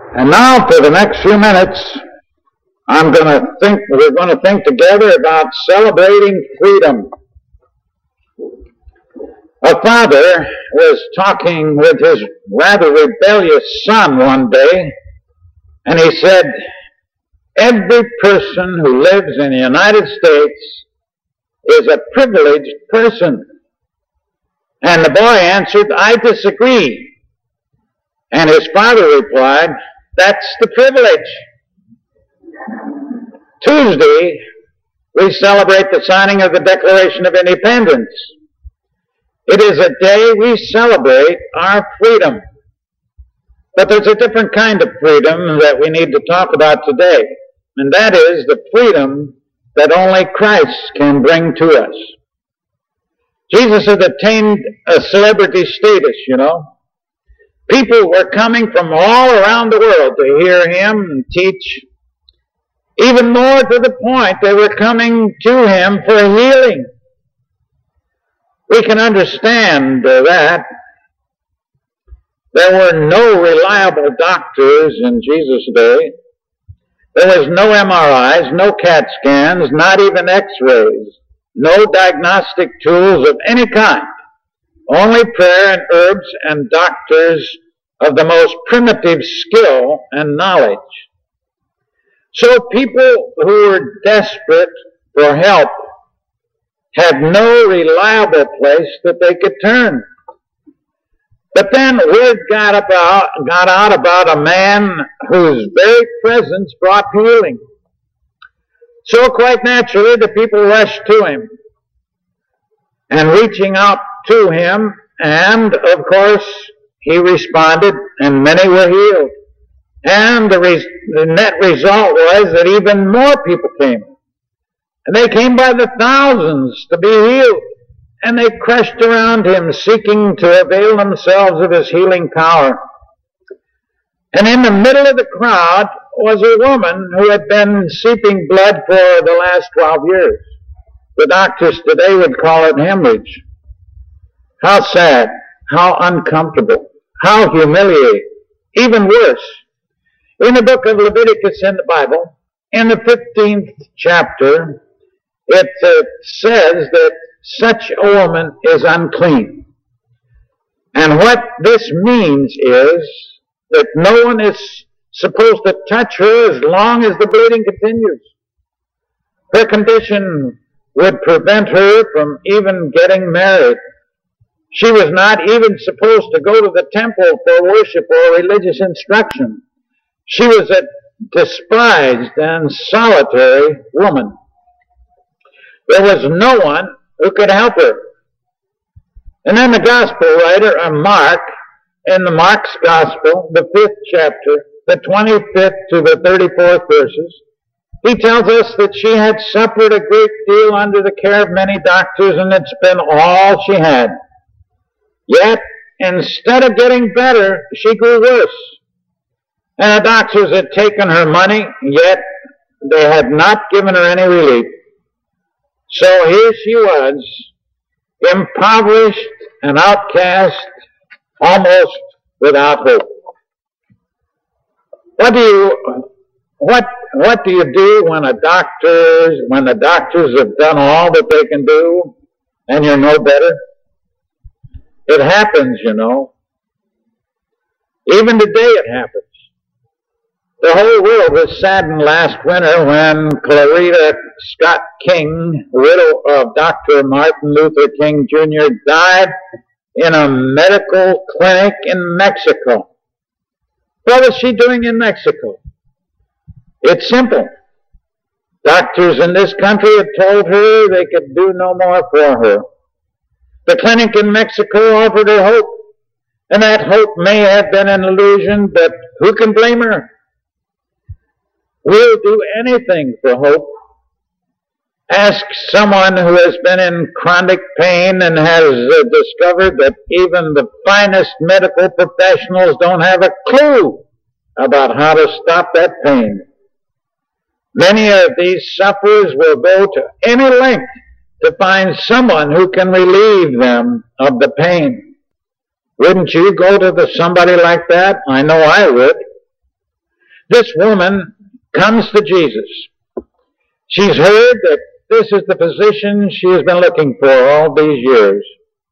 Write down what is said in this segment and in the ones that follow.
And now for the next few minutes, we're going to think together about celebrating freedom. A father was talking with his rather rebellious son one day, and he said, every person who lives in the United States is a privileged person. And the boy answered, I disagree. And his father replied, that's the privilege. Tuesday, we celebrate the signing of the Declaration of Independence. It is a day we celebrate our freedom. But there's a different kind of freedom that we need to talk about today, and that is the freedom that only Christ can bring to us. Jesus had attained a celebrity status, you know. People were coming from all around the world to hear him teach. Even more to the point, they were coming to him for healing. We can understand that. There were no reliable doctors in Jesus' day. There was no MRIs, no CAT scans, not even X-rays, no diagnostic tools of any kind. Only prayer and herbs and doctors of the most primitive skill and knowledge. So people who were desperate for help had no reliable place that they could turn. But then word got out about a man whose very presence brought healing. So quite naturally, the people rushed to him and reaching out to him, and of course, he responded, and many were healed. And the net result was that even more people came. And they came by the thousands to be healed. And they crushed around him, seeking to avail themselves of his healing power. And in the middle of the crowd was a woman who had been seeping blood for the last 12 years. The doctors today would call it hemorrhage. How sad, how uncomfortable, how humiliating, even worse. In the book of Leviticus in the Bible, in the 15th chapter, it says that such a woman is unclean. And what this means is that no one is supposed to touch her as long as the bleeding continues. Her condition would prevent her from even getting married. She was not even supposed to go to the temple for worship or religious instruction. She was a despised and solitary woman. There was no one who could help her. And then the gospel writer, Mark, in the Mark's gospel, the 5th chapter, the 25th to the 34th verses, he tells us that she had suffered a great deal under the care of many doctors, and it's been all she had. Yet, instead of getting better, she grew worse. And the doctors had taken her money, yet they had not given her any relief. So here she was, impoverished and outcast, almost without hope. What do you do when the doctors have done all that they can do and you're no better? It happens, you know. Even today it happens. The whole world was saddened last winter when Clarita Scott King, widow of Dr. Martin Luther King Jr., died in a medical clinic in Mexico. What was she doing in Mexico? It's simple. Doctors in this country had told her they could do no more for her. The clinic in Mexico offered her hope, and that hope may have been an illusion, but who can blame her? We'll do anything for hope. Ask someone who has been in chronic pain and has discovered that even the finest medical professionals don't have a clue about how to stop that pain. Many of these sufferers will go to any length to find someone who can relieve them of the pain. Wouldn't you go to somebody like that? I know I would. This woman comes to Jesus. She's heard that this is the physician she has been looking for all these years.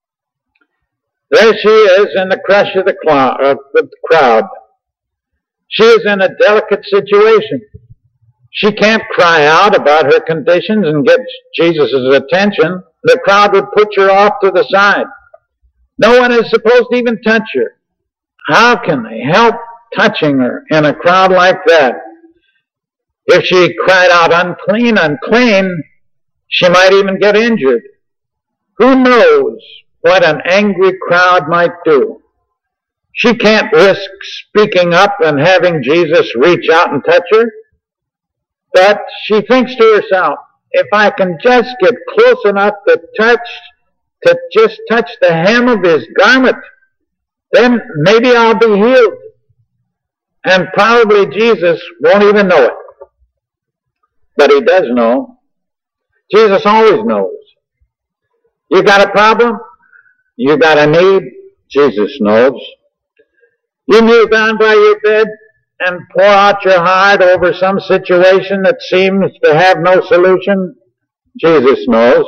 There she is in the crush of the crowd. She is in a delicate situation. She can't cry out about her conditions and get Jesus' attention. The crowd would push her off to the side. No one is supposed to even touch her. How can they help touching her in a crowd like that? If she cried out, "Unclean, unclean," she might even get injured. Who knows what an angry crowd might do? She can't risk speaking up and having Jesus reach out and touch her. But she thinks to herself, if I can just get close enough to just touch the hem of his garment, then maybe I'll be healed. And probably Jesus won't even know it. But he does know. Jesus always knows. You got a problem? You got a need? Jesus knows. You kneel down by your bed and pour out your heart over some situation that seems to have no solution? Jesus knows.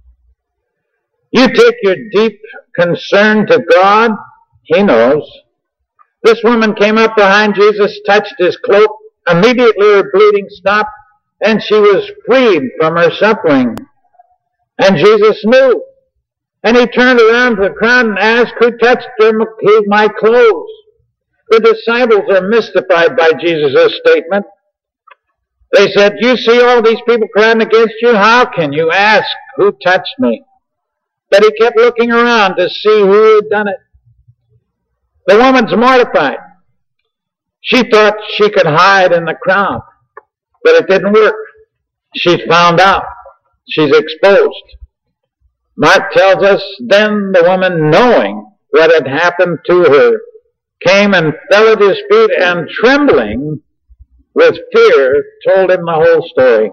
You take your deep concern to God? He knows. This woman came up behind Jesus, touched his cloak. Immediately her bleeding stopped, and she was freed from her suffering. And Jesus knew. And he turned around to the crowd and asked, who touched my clothes? The disciples are mystified by Jesus' statement. They said, you see all these people crowding against you? How can you ask, who touched me? But he kept looking around to see who had done it. The woman's mortified. She thought she could hide in the crowd, but it didn't work. She's found out. She's exposed. Mark tells us, then the woman, knowing what had happened to her, came and fell at his feet, and trembling with fear told him the whole story.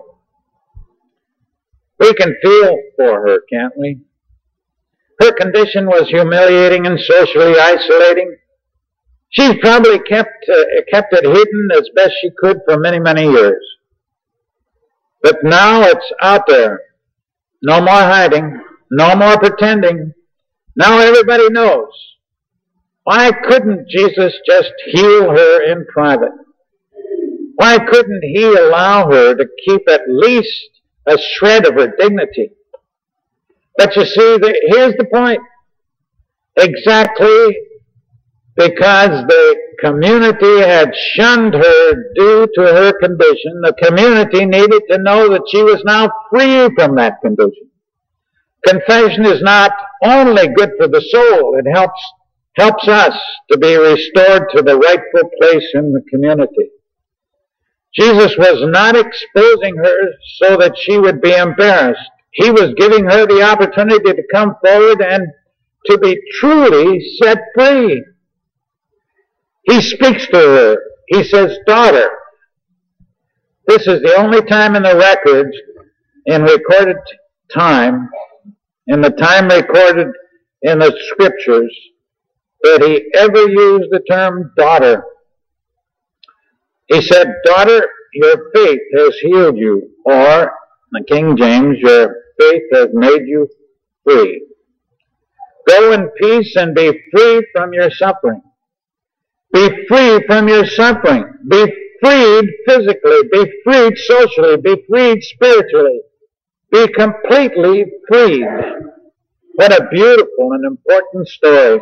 We can feel for her, can't we? Her condition was humiliating and socially isolating. She probably kept it hidden as best she could for many, many years. But now it's out there. No more hiding. No more pretending. Now everybody knows. Why couldn't Jesus just heal her in private? Why couldn't he allow her to keep at least a shred of her dignity? But you see, here's the point. Exactly because the community had shunned her due to her condition, the community needed to know that she was now free from that condition. Confession is not only good for the soul, it helps us to be restored to the rightful place in the community. Jesus was not exposing her so that she would be embarrassed. He was giving her the opportunity to come forward and to be truly set free. He speaks to her. He says, daughter. This is the only time in the records, in recorded time, in the time recorded in the scriptures, that he ever used the term daughter. He said, daughter, your faith has healed you, or, in the King James, your faith has made you free. Go in peace and be free from your suffering. Be free from your suffering. Be freed physically. Be freed socially. Be freed spiritually. Be completely freed. What a beautiful and important story.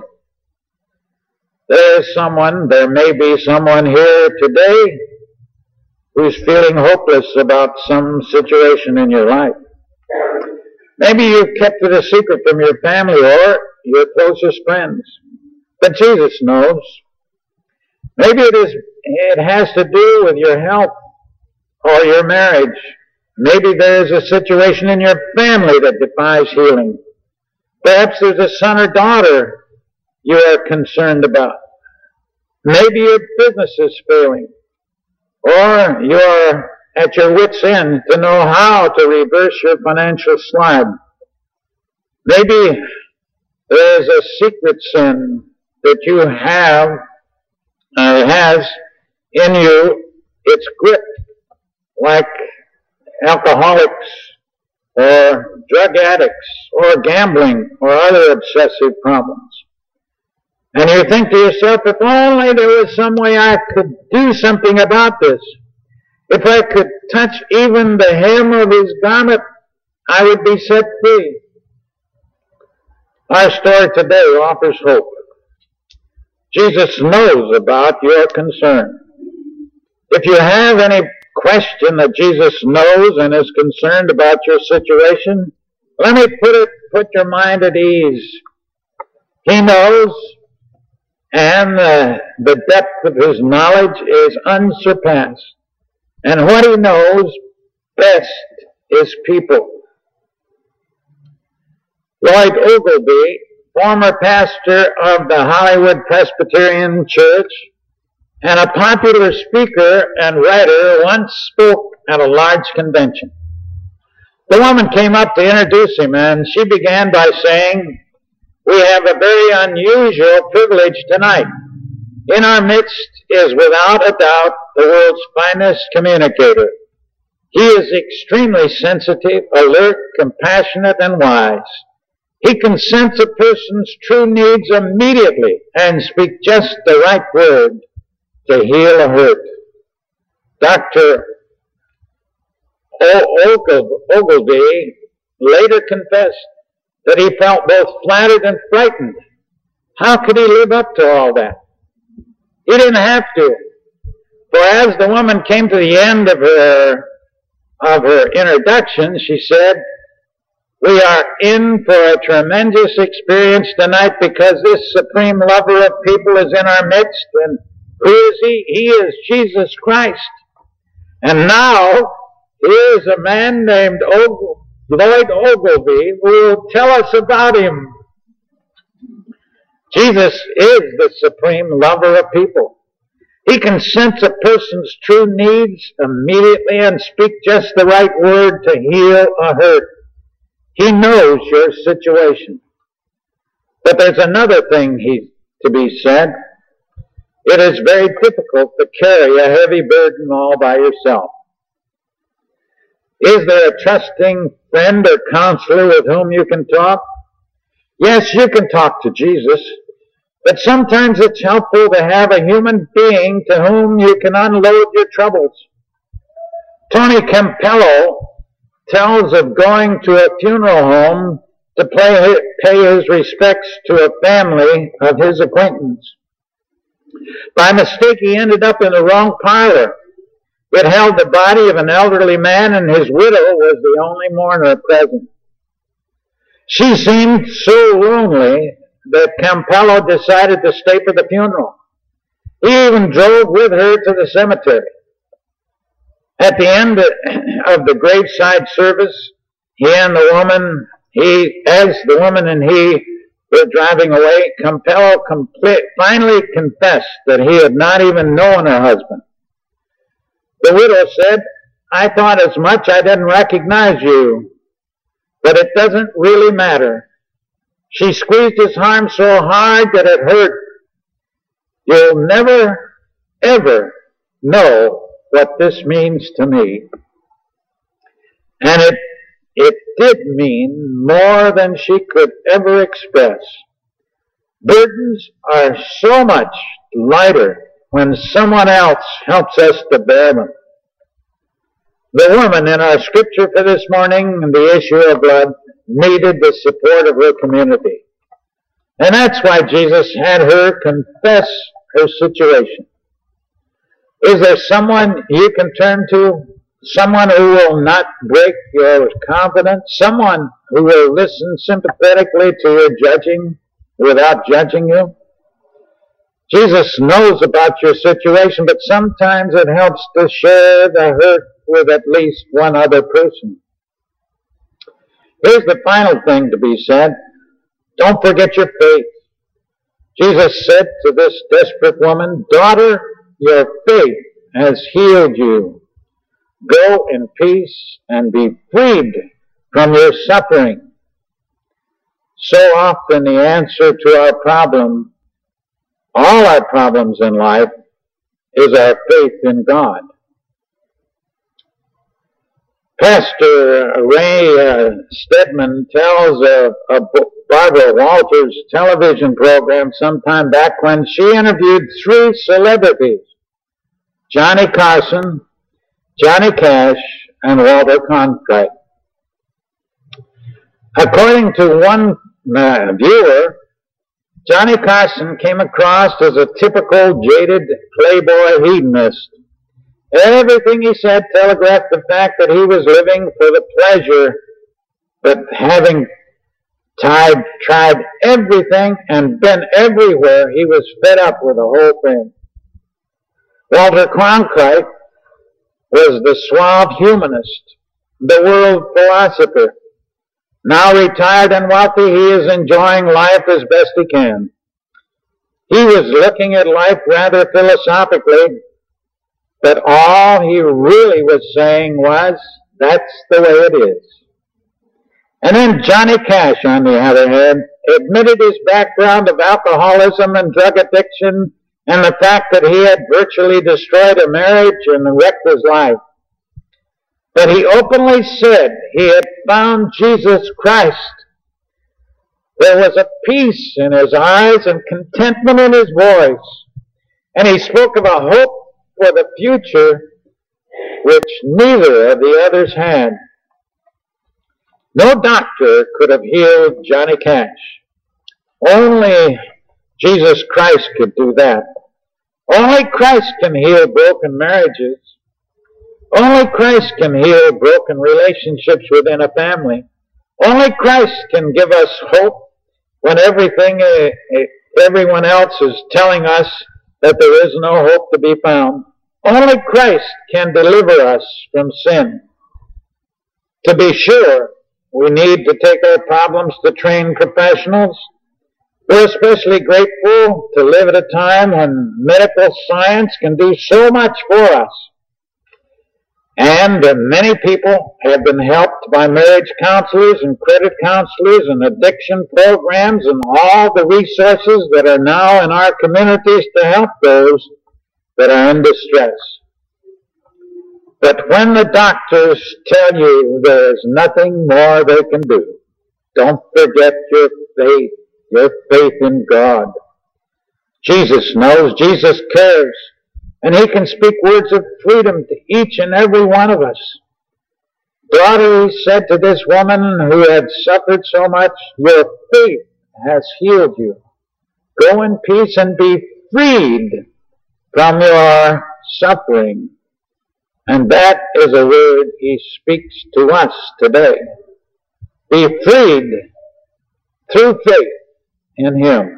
There may be someone here today who's feeling hopeless about some situation in your life. Maybe you've kept it a secret from your family or your closest friends. But Jesus knows. Maybe it has to do with your health or your marriage. Maybe there's a situation in your family that defies healing. Perhaps there's a son or daughter you are concerned about. Maybe your business is failing, or you are at your wit's end to know how to reverse your financial slide. Maybe there's a secret sin that you have, has in you its grip like alcoholics or drug addicts or gambling or other obsessive problems. And you think to yourself, if only there was some way I could do something about this. If I could touch even the hem of his garment, I would be set free. Our story today offers hope. Jesus knows about your concern. If you have any question that Jesus knows and is concerned about your situation, let me put your mind at ease. He knows, and the depth of his knowledge is unsurpassed. And what he knows best is people. Lloyd Ogilvie, former pastor of the Hollywood Presbyterian Church and a popular speaker and writer, once spoke at a large convention. The woman came up to introduce him, and she began by saying, "We have a very unusual privilege tonight. In our midst is without a doubt the world's finest communicator. He is extremely sensitive, alert, compassionate, and wise. He can sense a person's true needs immediately and speak just the right word to heal a hurt." Dr. Ogilvie later confessed that he felt both flattered and frightened. How could he live up to all that? He didn't have to. For as the woman came to the end of her introduction, she said, "We are in for a tremendous experience tonight because this supreme lover of people is in our midst. And who is he? He is Jesus Christ. And now, here is a man named Lloyd Ogilvie who will tell us about him." Jesus is the supreme lover of people. He can sense a person's true needs immediately and speak just the right word to heal a hurt. He knows your situation. But there's another thing to be said. It is very difficult to carry a heavy burden all by yourself. Is there a trusting friend or counselor with whom you can talk? Yes, you can talk to Jesus, but sometimes it's helpful to have a human being to whom you can unload your troubles. Tony Campello tells of going to a funeral home to pay his respects to a family of his acquaintance. By mistake, he ended up in the wrong parlor. It held the body of an elderly man, and his widow was the only mourner present. She seemed so lonely that Campello decided to stay for the funeral. He even drove with her to the cemetery. At the end of the graveside service, as the woman and he were driving away, Campello finally confessed that he had not even known her husband. The widow said, "I thought as much. I didn't recognize you. But it doesn't really matter." She squeezed his arm so hard that it hurt. "You'll never, ever know what this means to me." And it did mean more than she could ever express. Burdens are so much lighter when someone else helps us to bear them. The woman in our scripture for this morning, the issue of blood, needed the support of her community. And that's why Jesus had her confess her situation. Is there someone you can turn to? Someone who will not break your confidence? Someone who will listen sympathetically to your judging without judging you? Jesus knows about your situation, but sometimes it helps to share the hurt with at least one other person. Here's the final thing to be said. Don't forget your faith. Jesus said to this desperate woman, "Daughter, your faith has healed you. Go in peace and be freed from your suffering." So often the answer to our problem, all our problems in life, is our faith in God. Pastor Ray Stedman tells of Barbara Walters' television program sometime back when she interviewed 3 celebrities: Johnny Carson, Johnny Cash, and Walter Cronkite. According to one viewer, Johnny Carson came across as a typical jaded playboy hedonist. Everything he said telegraphed the fact that he was living for the pleasure, but having tried everything and been everywhere, he was fed up with the whole thing. Walter Cronkite was the suave humanist, the world philosopher. Now retired and wealthy, he is enjoying life as best he can. He was looking at life rather philosophically, but all he really was saying was, that's the way it is. And then Johnny Cash, on the other hand, admitted his background of alcoholism and drug addiction and the fact that he had virtually destroyed a marriage and wrecked his life. But he openly said he had found Jesus Christ. There was a peace in his eyes and contentment in his voice. And he spoke of a hope for the future which neither of the others had. No doctor could have healed Johnny Cash. Only Jesus Christ could do that. Only Christ can heal broken marriages. Only Christ can heal broken relationships within a family. Only Christ can give us hope when everyone else is telling us that there is no hope to be found. Only Christ can deliver us from sin. To be sure, we need to take our problems to trained professionals. We're especially grateful to live at a time when medical science can do so much for us. And many people have been helped by marriage counselors and credit counselors and addiction programs and all the resources that are now in our communities to help those that are in distress. But when the doctors tell you there's nothing more they can do, don't forget your faith in God. Jesus knows, Jesus cares, and He can speak words of freedom to each and every one of us. Daughter, He said to this woman who had suffered so much, your faith has healed you. Go in peace and be freed from your suffering. And that is a word He speaks to us today. Be freed through faith in Him.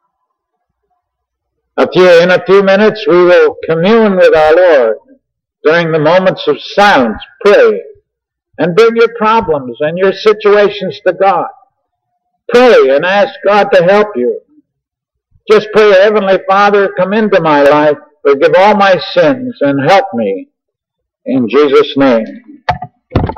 In a few minutes we will commune with our Lord. During the moments of silence, pray and bring your problems and your situations to God. Pray and ask God to help you. Just pray, Heavenly Father, come into my life, forgive all my sins, and help me. In Jesus' name.